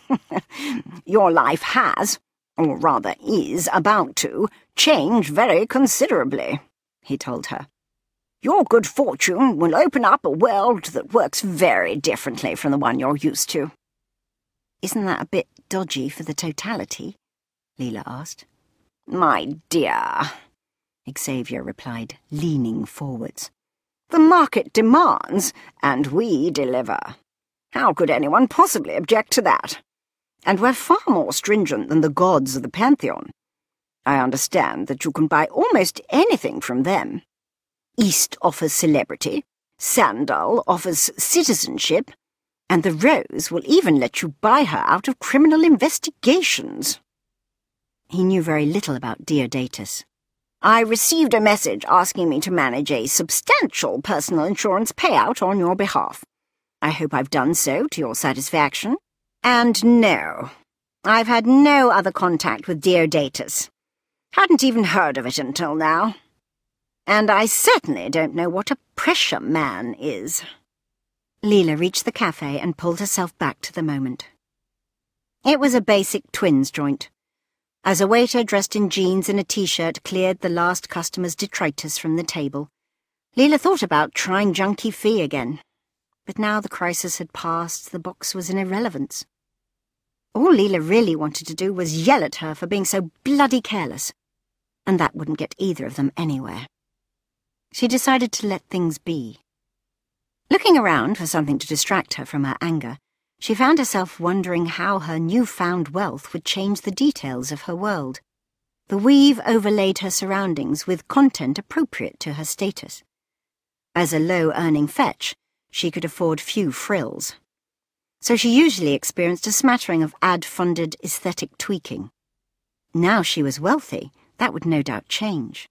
Your life has, or rather is about to, change very considerably, he told her. Your good fortune will open up a world that works very differently from the one you're used to. Isn't that a bit dodgy for the Totality? Leela asked. My dear, Xavier replied, leaning forwards. The market demands, and we deliver. How could anyone possibly object to that? And we're far more stringent than the gods of the Pantheon. I understand that you can buy almost anything from them. East offers celebrity, Sandal offers citizenship, and the Rose will even let you buy her out of criminal investigations. He knew very little about Diodatus. I received a message asking me to manage a substantial personal insurance payout on your behalf. I hope I've done so to your satisfaction. And no, I've had no other contact with Diodatus. Hadn't even heard of it until now. And I certainly don't know what a pressure man is. Leela reached the cafe and pulled herself back to the moment. It was a basic twins joint. As a waiter dressed in jeans and a t-shirt cleared the last customer's detritus from the table, Leela thought about trying Junkie Fee again. But now the crisis had passed, the box was an irrelevance. All Leela really wanted to do was yell at her for being so bloody careless, and that wouldn't get either of them anywhere. She decided to let things be. Looking around for something to distract her from her anger, she found herself wondering how her newfound wealth would change the details of her world. The weave overlaid her surroundings with content appropriate to her status. As a low-earning fetch, she could afford few frills. So she usually experienced a smattering of ad-funded aesthetic tweaking. Now she was wealthy, that would no doubt change.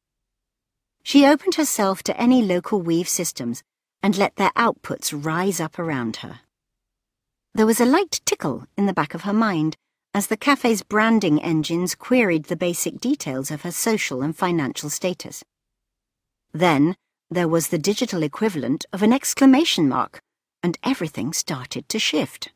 She opened herself to any local weave systems and let their outputs rise up around her. There was a light tickle in the back of her mind as the cafe's branding engines queried the basic details of her social and financial status. Then there was the digital equivalent of an exclamation mark, and everything started to shift.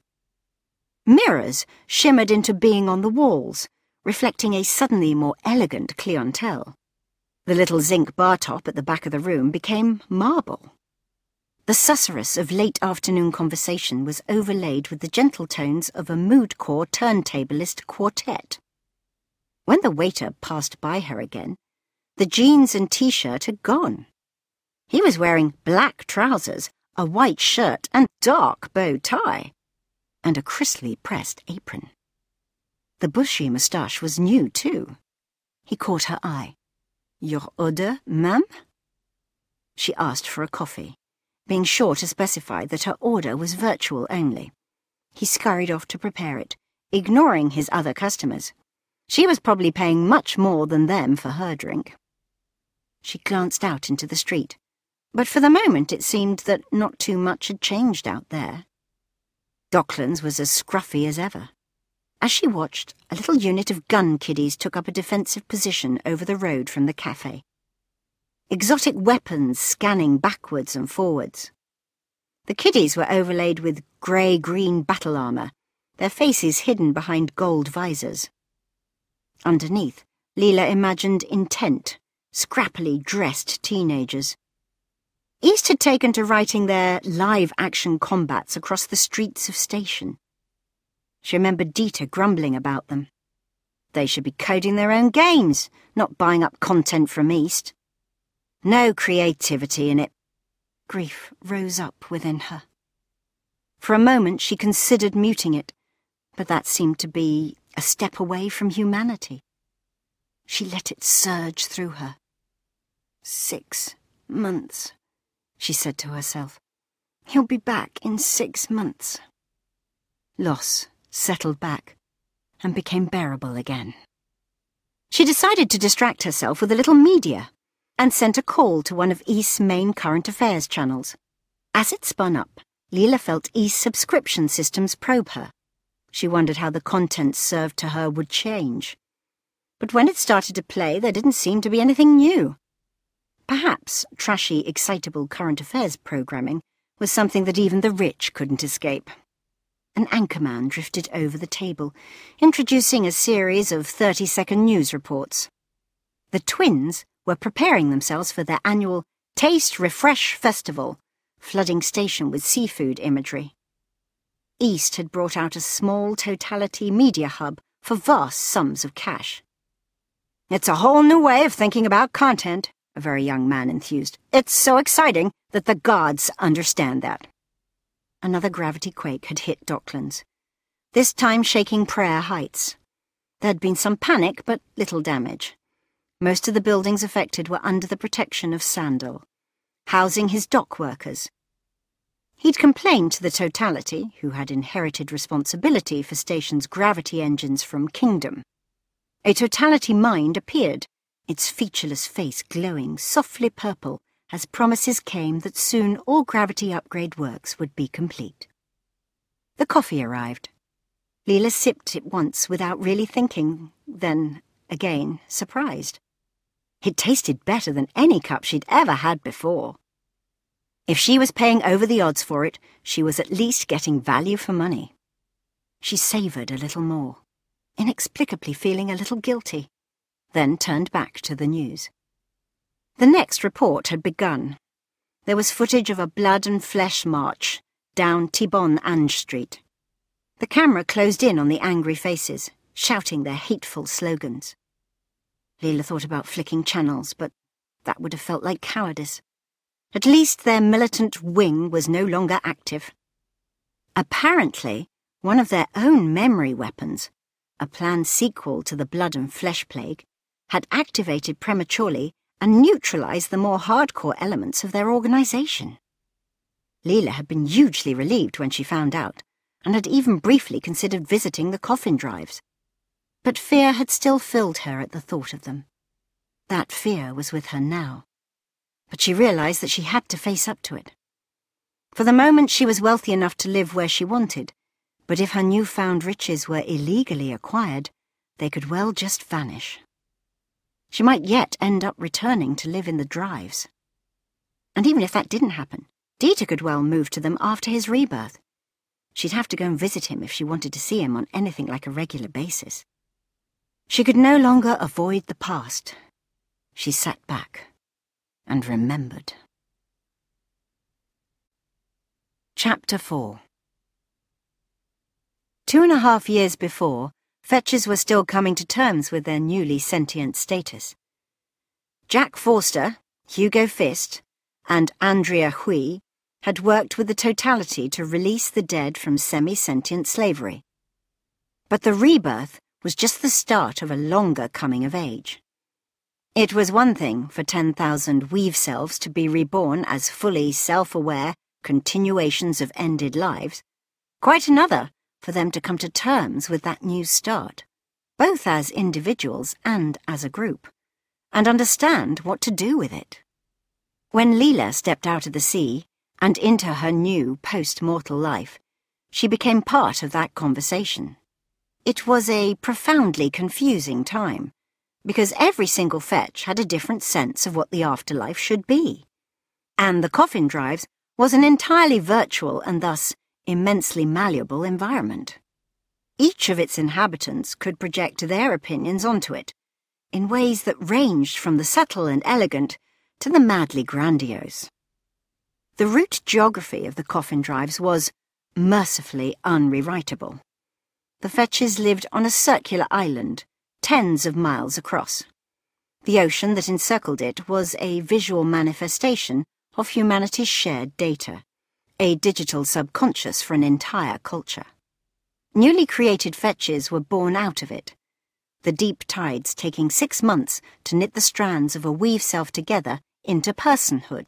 Mirrors shimmered into being on the walls, reflecting a suddenly more elegant clientele. The little zinc bar top at the back of the room became marble. The susurrus of late afternoon conversation was overlaid with the gentle tones of a mood-core turntablist quartet. When the waiter passed by her again, the jeans and t-shirt had gone. He was wearing black trousers, a white shirt and dark bow tie, and a crisply pressed apron. The bushy moustache was new, too. He caught her eye. "Your order, ma'am?" She asked for a coffee, being sure to specify that her order was virtual only. He scurried off to prepare it, ignoring his other customers. She was probably paying much more than them for her drink. She glanced out into the street, but for the moment it seemed that not too much had changed out there. Docklands was as scruffy as ever. As she watched, a little unit of gun kiddies took up a defensive position over the road from the cafe. Exotic weapons scanning backwards and forwards. The kiddies were overlaid with grey-green battle armour, their faces hidden behind gold visors. Underneath, Leela imagined intent, scrappily dressed teenagers. East had taken to writing their live-action combats across the streets of Station. She remembered Dieter grumbling about them. They should be coding their own games, not buying up content from East. No creativity in it. Grief rose up within her. For a moment she considered muting it, but that seemed to be a step away from humanity. She let it surge through her. 6 months, she said to herself. He'll be back in 6 months. Loss settled back and became bearable again. She decided to distract herself with a little media and sent a call to one of East's main current affairs channels. As it spun up, Leela felt East's subscription systems probe her. She wondered how the content served to her would change. But when it started to play, there didn't seem to be anything new. Perhaps trashy, excitable current affairs programming was something that even the rich couldn't escape. An anchorman drifted over the table, introducing a series of 30-second news reports. The twins were preparing themselves for their annual Taste Refresh Festival, flooding Station with seafood imagery. East had brought out a small totality media hub for vast sums of cash. It's a whole new way of thinking about content, a very young man enthused. It's so exciting that the gods understand that. Another gravity quake had hit Docklands, this time shaking Prayer Heights. There had been some panic, but little damage. Most of the buildings affected were under the protection of Sandal, housing his dock workers. He'd complained to the Totality, who had inherited responsibility for Station's gravity engines from Kingdom. A Totality mind appeared, its featureless face glowing softly purple as promises came that soon all gravity upgrade works would be complete. The coffee arrived. Leela sipped it once without really thinking, then, again, surprised. It tasted better than any cup she'd ever had before. If she was paying over the odds for it, she was at least getting value for money. She savoured a little more, inexplicably feeling a little guilty, then turned back to the news. The next report had begun. There was footage of a blood and flesh march down Tibon Ange Street. The camera closed in on the angry faces, shouting their hateful slogans. Leela thought about flicking channels, but that would have felt like cowardice. At least their militant wing was no longer active. Apparently, one of their own memory weapons, a planned sequel to the Blood and Flesh Plague, had activated prematurely and neutralized the more hardcore elements of their organization. Leela had been hugely relieved when she found out, and had even briefly considered visiting the coffin drives. But fear had still filled her at the thought of them. That fear was with her now. But she realized that she had to face up to it. For the moment she was wealthy enough to live where she wanted, but if her newfound riches were illegally acquired, they could well just vanish. She might yet end up returning to live in the drives. And even if that didn't happen, Dieter could well move to them after his rebirth. She'd have to go and visit him if she wanted to see him on anything like a regular basis. She could no longer avoid the past. She sat back and remembered. Chapter 4. 2.5 years before, fetchers were still coming to terms with their newly sentient status. Jack Forster, Hugo Fist, and Andrea Hui had worked with the Totality to release the dead from semi-sentient slavery. But the rebirth was just the start of a longer coming of age. It was one thing for 10,000 weave selves to be reborn as fully self-aware continuations of ended lives, quite another for them to come to terms with that new start, both as individuals and as a group, and understand what to do with it. When Leela stepped out of the sea and into her new post-mortal life, she became part of that conversation. It was a profoundly confusing time, because every single fetch had a different sense of what the afterlife should be. And the Coffin Drives was an entirely virtual and thus immensely malleable environment. Each of its inhabitants could project their opinions onto it, in ways that ranged from the subtle and elegant to the madly grandiose. The route geography of the Coffin Drives was mercifully unrewritable. The fetches lived on a circular island, tens of miles across. The ocean that encircled it was a visual manifestation of humanity's shared data, a digital subconscious for an entire culture. Newly created fetches were born out of it, the deep tides taking 6 months to knit the strands of a weave self together into personhood.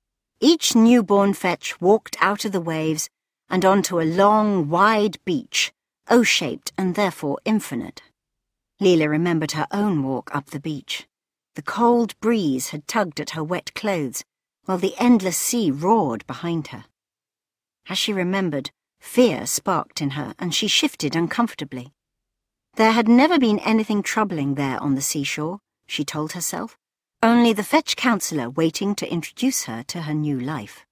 Each newborn fetch walked out of the waves and onto a long, wide beach, O-shaped and therefore infinite. Leela remembered her own walk up the beach. The cold breeze had tugged at her wet clothes, while the endless sea roared behind her. As she remembered, fear sparked in her, and she shifted uncomfortably. There had never been anything troubling there on the seashore, she told herself, only the fetch counselor waiting to introduce her to her new life.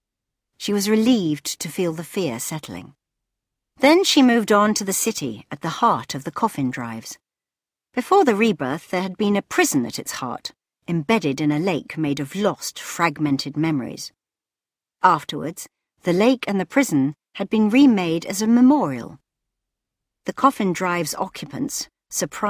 She was relieved to feel the fear settling. Then she moved on to the city at the heart of the Coffin Drives. Before the rebirth, there had been a prison at its heart, embedded in a lake made of lost, fragmented memories. Afterwards, the lake and the prison had been remade as a memorial. The Coffin Drives occupants, surprised